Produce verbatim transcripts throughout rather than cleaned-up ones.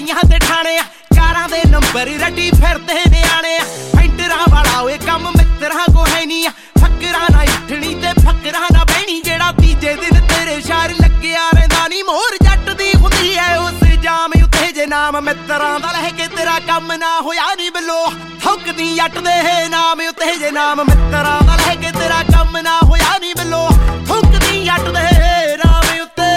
ਗਲੀਆਂ ਤੇ ਠਾਣੇ ਕਾਰਾਂ ਦੇ ਨੰਬਰ ਰੱਟੀ ਫਿਰਦੇ ਨਿਆਣੇ ਪੈਂਟਰਾਂ ਵਾਲਾ ਓਏ ਕੰਮ ਮਿੱਤਰਾਂ ਕੋ ਹੈ ਨੀ ਫੱਕਰਾਂ ਨਾ ਉੱਠਣੀ ਤੇ ਫੱਕਰਾਂ ਨਾ ਬਹਿਣੀ ਜਿਹੜਾ ਤੀਜੇ ਦਿਨ ਤੇਰੇ ਸ਼ਾਰ ਲੱਗਿਆ ਰਹਿੰਦਾ ਨੀ ਮੋਹਰ ਜੱਟ ਦੀ ਹੁੰਦੀ ਐ ਉਸ ਜਾਮ ਉੱਤੇ ਜੇ ਨਾਮ ਮਿੱਤਰਾਂ ਦਾ ਲੈ ਕੇ ਤੇਰਾ ਕੰਮ ਨਾ ਹੋਇਆ ਨੀ ਬਿੱਲੋ ਥੁੱਕਦੀ ਜੱਟ ਦੇ ਨਾਮ ਉੱਤੇ ਜੇ ਨਾਮ ਮਿੱਤਰਾਂ ਦਾ ਲੈ ਕੇ ਤੇਰਾ ਕੰਮ ਨਾ ਹੋਇਆ ਨੀ ਬਿੱਲੋ ਥੁੱਕਦੀ ਜੱਟ ਦੇ ਨਾਮ ਉੱਤੇ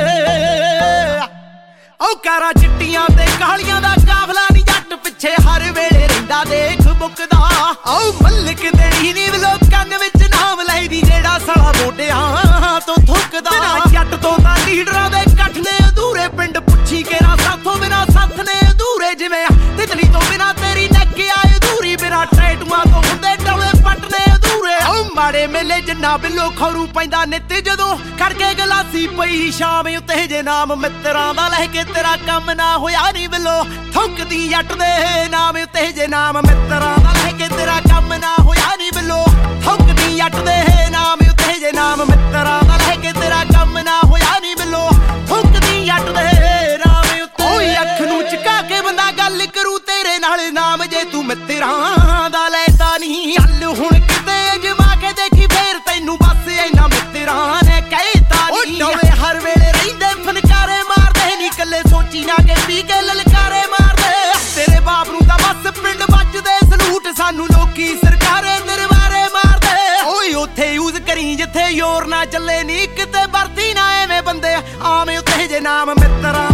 ਓ ਕਾਰਾਂ ਚਿੱਟੀਆਂ ਤੇ ਕਾਲੀਆਂ ਦਾ ਕਾਫਲਾ ਨੀ ਜੱਟ ਪਿੱਛੇ ਹਰ ਵੇਲੇ ਰਹਿੰਦਾ ਦੇਖ ਬੁੱਕਦਾ ਓ ਮੱਲਕ ਦੇਣੀ ਨੀ ਲੋਕਾਂ ਵਿੱਚ ਨਾਮ ਲੈਦੀ ਜਿਹੜਾ ਸਾਲਾ ਮੋਢਿਆਂ ਤੋਂ ਥੁੱਕਦਾ ਜੱਟ ਤੋਂ ਤਾਂ ਲੀਡਰਾਂ ਦੇ ਇਕੱਠ ਨੇ ਅਧੂਰੇ ਪਿੰਡ ਪੁੱਛੀ ਕੇਰਾ ਸਾਥੋਂ ਬਿਨਾ ਸਾਥ ਨੇ ਅਧੂਰੇ ਜਿਵੇਂ ਤਿਤਲੀ ਤੋਂ ਬਿਨਾ ਤੇਰੀ ਨੱਕ ਆਏ ਅਧੂਰੀ ਬਿਨਾ ਟੈਟੂਆਂ ਤੋਂ ਹੁੰਦੇ ਟੌਲੇ ਪੱਟ ਨੇ ਅਧੂਰੇ ਓ ਮਾੜੇ ਮੇਲੇ ਜਿੰਨਾ ਬਿੱਲੋ ਖੌਰੂ ਪੈਂਦਾ ਨਿੱਤ ਜਦੋਂ ਖੜ ਕੇ ਗਲਾਸੀ ਪਈ ਸ਼ਾਮ ਉੱਤੇ ਜੇ ਨਾਮ ਮਿੱਤਰਾਂ ਦਾ ਲੈ ਕੇ ਤੇਰਾ ਕੰਮ ਨਾ ਹੋਇਆ ਨੀ ਬਿੱਲੋ ਥੁੱਕਦੀ ਜੱਟ ਦੇ ਨਾਮ ਉੱਤੇ ਜੇ ਨਾਮ ਮਿੱਤਰਾਂ ਦਾ ਲੈ ਕੇ ਤੇਰਾ ਕੰਮ ਨਾ ਹੋਇਆ ਨੀ ਬਿੱਲੋ ਥੁੱਕਦੀ ਜੱਟ ਦੇ ਨਾਮ ਉੱਤੇ ਜੇ ਨਾਮ ਮਿੱਤਰਾਂ ਦਾ ਲੈ ਕੇ ਤੇਰਾ ਕੰਮ ਨਾ ਹੋਇਆ ਨੀ ਬਿੱਲੋ ਥੁੱਕਦੀ ਜੱਟ ਦੇ ਨਾਮ ਉੱਤੇ ਓਏ ਅੱਖ ਨੂੰ ਝੁਕਾ ਕੇ ਬੰਦਾ ਗੱਲ ਕਰੂ ਤੇਰੇ ਨਾਲ ਨਾਮ ਜੇ ਤੂੰ ਮਿੱਤਰਾਂ ਦਾ ਲੈਦਾ ਨੀ ਚੱਲ ਹੁਣ ਕਿਤੇ ਅਜਮਾ ਕੇ ਦੇਖੀ ਫੇਰ ਤੈਨੂੰ ਬਸ ਇੰਨਾ ਮਿੱਤਰਾਂ ਨੇ ਕਹਿਤਾ ਨੀ ਓਏ ਹਰ ਵੇਲੇ ਰਹਿੰਦੇ ਫਨਕਾਰੇ ਮਾਰਦੇ ਨੀ ਕੱਲੇ ਸੋਚੀ ਨਾ ਕੇ ਪੀ ਕੇ ਲਲਕਾਰੇ ਮਾਰਦੇ ਤੇਰੇ ਬਾਪ ਨੂੰ ਤਾਂ ਬਸ ਪਿੰਡ ਵੱਜਦੇ ਸਲੂਟ ਸਾਨੂੰ ਲੋਕੀ ਸਰਕਾਰੇ ਦਰਬਾਰੇ ਮਾਰਦੇ ਓਏ ਉੱਥੇ ਯੂਜ਼ ਕਰੀ ਜਿੱਥੇ ਯੋਰ ਨਾ ਚੱਲੇ ਨੀ ਕਿਤੇ ਵਰਤੀ ਨਾ ਐਵੇਂ ਬੰਦੇ ਆਵੇਂ ਉੱਤੇ ਜੇ ਨਾਮ ਮਿੱਤਰਾਂ